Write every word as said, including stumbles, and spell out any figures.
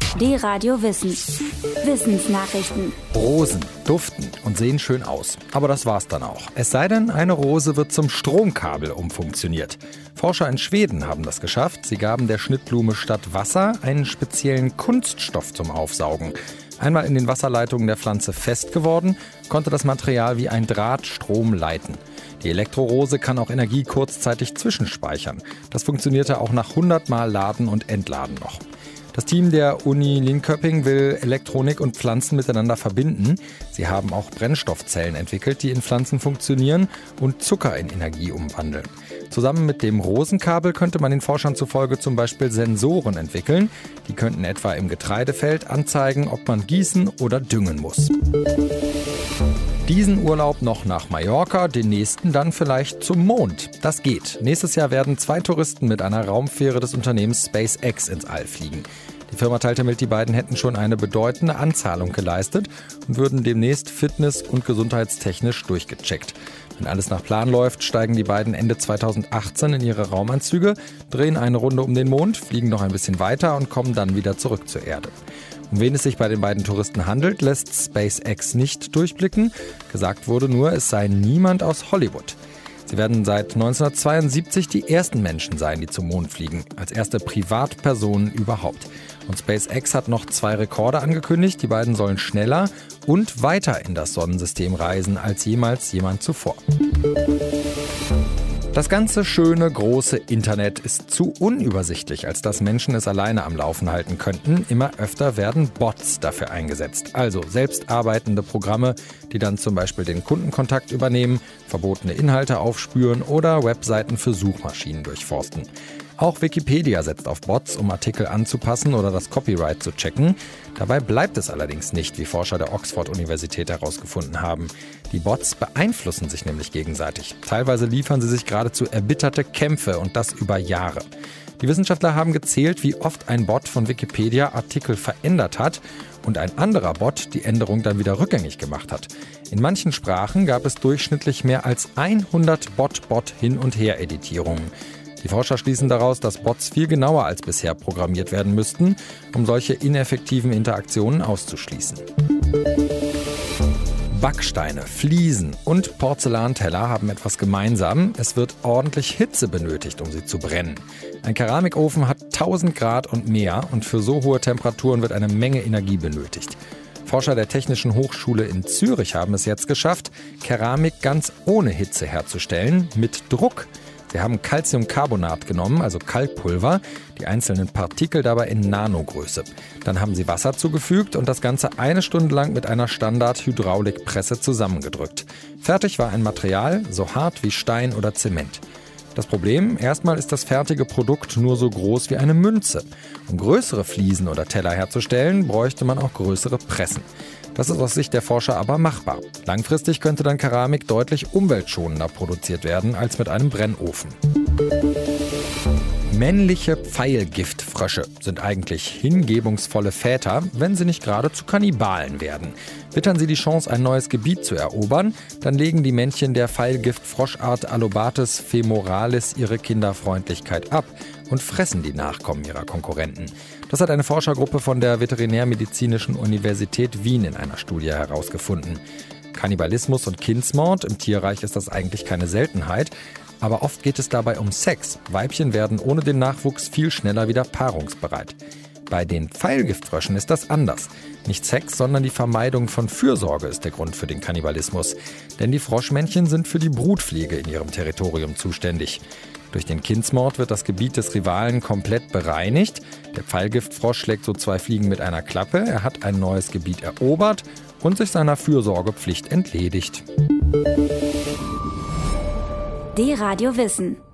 D-Radio Wissen. Wissensnachrichten. Rosen duften und sehen schön aus. Aber das war's dann auch. Es sei denn, eine Rose wird zum Stromkabel umfunktioniert. Forscher in Schweden haben das geschafft. Sie gaben der Schnittblume statt Wasser einen speziellen Kunststoff zum Aufsaugen. Einmal in den Wasserleitungen der Pflanze fest geworden, konnte das Material wie ein Draht Strom leiten. Die Elektrorose kann auch Energie kurzzeitig zwischenspeichern. Das funktionierte auch nach hundert Mal Laden und Entladen noch. Das Team der Uni Linköping will Elektronik und Pflanzen miteinander verbinden. Sie haben auch Brennstoffzellen entwickelt, die in Pflanzen funktionieren und Zucker in Energie umwandeln. Zusammen mit dem Rosenkabel könnte man den Forschern zufolge zum Beispiel Sensoren entwickeln. Die könnten etwa im Getreidefeld anzeigen, ob man gießen oder düngen muss. Diesen Urlaub noch nach Mallorca, den nächsten dann vielleicht zum Mond. Das geht. Nächstes Jahr werden zwei Touristen mit einer Raumfähre des Unternehmens SpaceX ins All fliegen. Die Firma teilte mit, die beiden hätten schon eine bedeutende Anzahlung geleistet und würden demnächst fitness- und gesundheitstechnisch durchgecheckt. Wenn alles nach Plan läuft, steigen die beiden Ende zweitausendachtzehn in ihre Raumanzüge, drehen eine Runde um den Mond, fliegen noch ein bisschen weiter und kommen dann wieder zurück zur Erde. Um wen es sich bei den beiden Touristen handelt, lässt SpaceX nicht durchblicken. Gesagt wurde nur, es sei niemand aus Hollywood. Sie werden seit neunzehnhundertzweiundsiebzig die ersten Menschen sein, die zum Mond fliegen, als erste Privatpersonen überhaupt. Und SpaceX hat noch zwei Rekorde angekündigt. Die beiden sollen schneller und weiter in das Sonnensystem reisen als jemals jemand zuvor. Das ganze schöne, große Internet ist zu unübersichtlich, als dass Menschen es alleine am Laufen halten könnten. Immer öfter werden Bots dafür eingesetzt. Also selbstarbeitende Programme, die dann zum Beispiel den Kundenkontakt übernehmen, verbotene Inhalte aufspüren oder Webseiten für Suchmaschinen durchforsten. Auch Wikipedia setzt auf Bots, um Artikel anzupassen oder das Copyright zu checken. Dabei bleibt es allerdings nicht, wie Forscher der Oxford-Universität herausgefunden haben. Die Bots beeinflussen sich nämlich gegenseitig. Teilweise liefern sie sich geradezu erbitterte Kämpfe und das über Jahre. Die Wissenschaftler haben gezählt, wie oft ein Bot von Wikipedia Artikel verändert hat und ein anderer Bot die Änderung dann wieder rückgängig gemacht hat. In manchen Sprachen gab es durchschnittlich mehr als hundert Bot-Bot-Hin- und Her-Editierungen. Die Forscher schließen daraus, dass Bots viel genauer als bisher programmiert werden müssten, um solche ineffektiven Interaktionen auszuschließen. Backsteine, Fliesen und Porzellanteller haben etwas gemeinsam. Es wird ordentlich Hitze benötigt, um sie zu brennen. Ein Keramikofen hat tausend Grad und mehr und für so hohe Temperaturen wird eine Menge Energie benötigt. Forscher der Technischen Hochschule in Zürich haben es jetzt geschafft, Keramik ganz ohne Hitze herzustellen, mit Druck. Sie haben Calciumcarbonat genommen, also Kalkpulver, die einzelnen Partikel dabei in Nanogröße. Dann haben sie Wasser zugefügt und das Ganze eine Stunde lang mit einer Standard-Hydraulikpresse zusammengedrückt. Fertig war ein Material, so hart wie Stein oder Zement. Das Problem, erstmal ist das fertige Produkt nur so groß wie eine Münze. Um größere Fliesen oder Teller herzustellen, bräuchte man auch größere Pressen. Das ist aus Sicht der Forscher aber machbar. Langfristig könnte dann Keramik deutlich umweltschonender produziert werden als mit einem Brennofen. Männliche Pfeilgiftfrösche sind eigentlich hingebungsvolle Väter, wenn sie nicht gerade zu Kannibalen werden. Wittern sie die Chance, ein neues Gebiet zu erobern, dann legen die Männchen der Pfeilgiftfroschart Allobates femoralis ihre Kinderfreundlichkeit ab und fressen die Nachkommen ihrer Konkurrenten. Das hat eine Forschergruppe von der Veterinärmedizinischen Universität Wien in einer Studie herausgefunden. Kannibalismus und Kindsmord, im Tierreich ist das eigentlich keine Seltenheit, aber oft geht es dabei um Sex. Weibchen werden ohne den Nachwuchs viel schneller wieder paarungsbereit. Bei den Pfeilgiftfröschen ist das anders. Nicht Sex, sondern die Vermeidung von Fürsorge ist der Grund für den Kannibalismus. Denn die Froschmännchen sind für die Brutpflege in ihrem Territorium zuständig. Durch den Kindsmord wird das Gebiet des Rivalen komplett bereinigt. Der Pfeilgiftfrosch schlägt so zwei Fliegen mit einer Klappe. Er hat ein neues Gebiet erobert und sich seiner Fürsorgepflicht entledigt. D-Radio Wissen.